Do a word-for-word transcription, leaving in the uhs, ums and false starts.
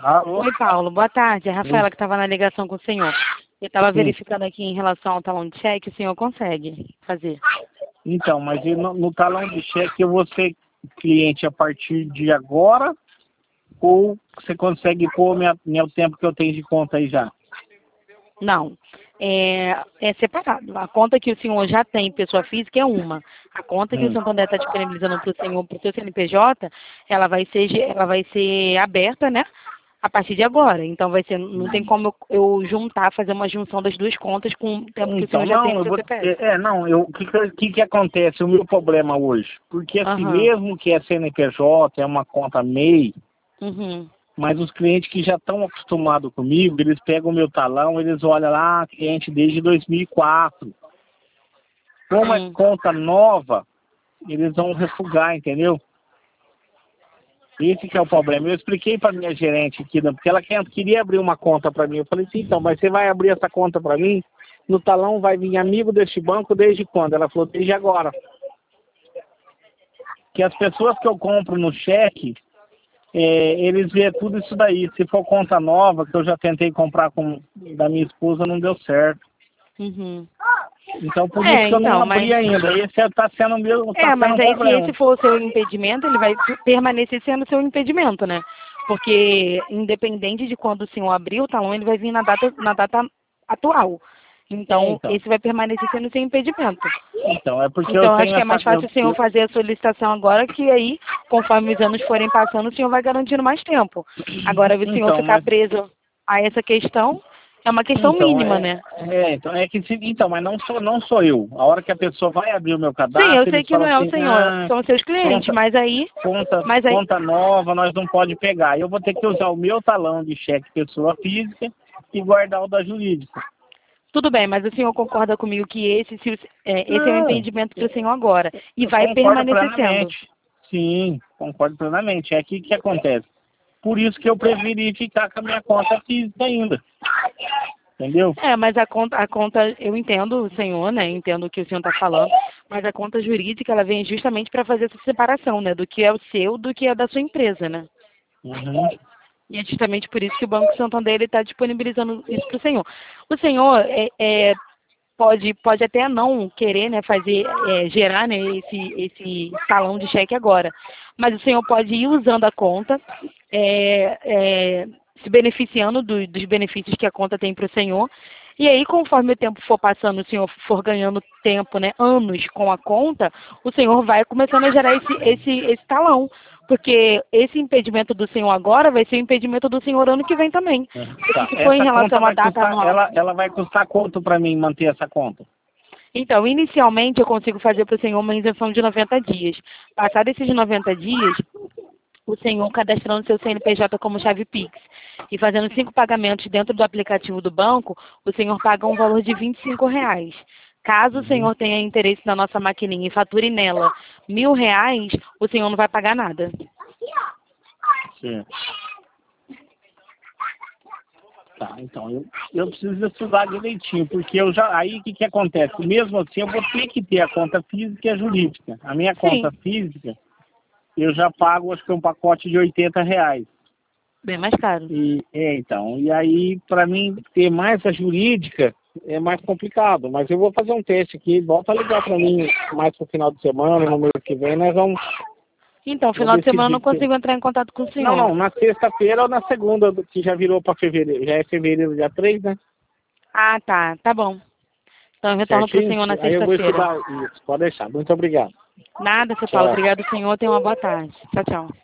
Alô? Oi, Paulo. Boa tarde. É a Rafaela Oi. que estava na ligação com o senhor. Eu estava Sim. verificando aqui em relação ao talão de cheque, o senhor consegue fazer. Então, mas e no, no talão de cheque eu vou ser cliente a partir de agora ou você consegue pôr minha, meu tempo que eu tenho de conta aí já? Não. É, é separado. A conta que o senhor já tem, pessoa física, é uma. A conta que o Hum. Santander está disponibilizando para o senhor, para o seu C N P J, ela vai ser, ge- ela vai ser aberta, né? A partir de agora. Então vai ser, não tem como eu, eu juntar, fazer uma junção das duas contas com o tempo que o Então, senhor já tem não, no eu seu vou. C P F. É, é, não, eu. O que, que, que que acontece? O meu problema hoje? Porque assim, Aham. mesmo que é C N P J, é uma conta M E I, Uhum. mas os clientes que já estão acostumados comigo, eles pegam o meu talão, eles olham lá, cliente desde dois mil e quatro. Como é Hum. conta nova, eles vão refugar, entendeu? Esse que é o problema. Eu expliquei para minha gerente aqui, né, porque ela quer- queria abrir uma conta para mim. Eu falei assim, então, mas você vai abrir essa conta para mim? No talão vai vir amigo deste banco desde quando? Ela falou, desde agora. Que as pessoas que eu compro no cheque, é, eles vê tudo isso daí. Se for conta nova, que eu já tentei comprar com da minha esposa, não deu certo. Uhum. Então, por isso É, que eu não então, abri mas. ainda. Esse está sendo o meu, tá É, sendo mas um aí se problema. esse for o seu impedimento, ele vai permanecer sendo seu impedimento, né? Porque independente de quando o senhor abrir o talão, ele vai vir na data, na data atual. É, Então, então. esse vai permanecer sendo seu impedimento. Então, é porque eu Então, eu acho tenho que é essa. mais Eu, fácil o senhor eu, fazer a solicitação agora, que aí, conforme os anos forem passando, o senhor vai garantindo mais tempo. Agora, o senhor então, ficar mas preso a essa questão, é uma questão Então, mínima, é, né? é, então, é que se, então, mas não sou, não sou eu. A hora que a pessoa vai abrir o meu Sim, eu cadastro, sei eles que não falam é o assim, senhor, ah, são os seus clientes, conta, mas aí, conta, mas aí, conta nova, nós não pode pegar. Eu vou ter que usar o meu talão de cheque pessoa física e guardar o da jurídica. tudo bem, mas o senhor concorda comigo que esse, se o- é, esse é o Não, entendimento para o senhor agora e eu vai concordo permanecer sendo. plenamente. Sim, concordo plenamente. É aqui que acontece. Por isso que eu preferi ficar com a minha conta física ainda. Entendeu? É, mas a conta, a conta, eu entendo o senhor, né? Entendo o que o senhor está falando, mas a conta jurídica ela vem justamente para fazer essa separação, né? Do que é o seu, do que é da sua empresa, né? Uhum. E é justamente por isso que o Banco Santander está disponibilizando isso para o senhor. O senhor é, é, pode, pode até não querer, né, fazer, é, gerar, né, esse, esse talão de cheque agora, mas o senhor pode ir usando a conta, é, é, se beneficiando do- dos benefícios que a conta tem para o senhor, e aí conforme o tempo for passando, o senhor for ganhando tempo, né, anos com a conta, o senhor vai começando a gerar esse, esse, esse talão, porque esse impedimento do senhor agora vai ser o impedimento do senhor ano que vem também. Porque Tá. se for em Essa conta relação à vai data custar, anual. ela, ela vai custar quanto para mim manter essa conta? Então, inicialmente eu consigo fazer para o senhor uma isenção de noventa dias. Passado esses noventa dias, o senhor cadastrando seu C N P J como chave Pix e fazendo cinco pagamentos dentro do aplicativo do banco, o senhor paga um valor de vinte e cinco reais. Caso o Uhum. senhor tenha interesse na nossa maquininha e fature nela mil reais, o senhor não vai pagar nada. Sim. Tá, então eu, eu preciso estudar direitinho, porque eu já. Aí o que, que acontece? Mesmo assim, eu vou ter que ter a conta física e a jurídica. A minha conta Sim, física, eu já pago, acho que é um pacote de oitenta reais. bem mais caro. E, é, então, e aí, para mim, ter mais a jurídica é mais complicado. Mas eu vou fazer um teste aqui, volta a ligar para mim mais pro final de semana, no mês que vem, nós vamos, Então, vamos final de semana eu decidir. não consigo entrar em contato com o Não, senhor. não, na sexta-feira ou na segunda, que já virou para fevereiro, já é fevereiro dia três, né? Ah, tá, tá bom. Então eu retorno para o Certinho? senhor na Aí eu vou sexta-feira. estudar isso, pode deixar. Muito obrigado. Nada, seu Paulo. Tchau. Obrigado, senhor. Tenha uma boa tarde. Tchau, tchau.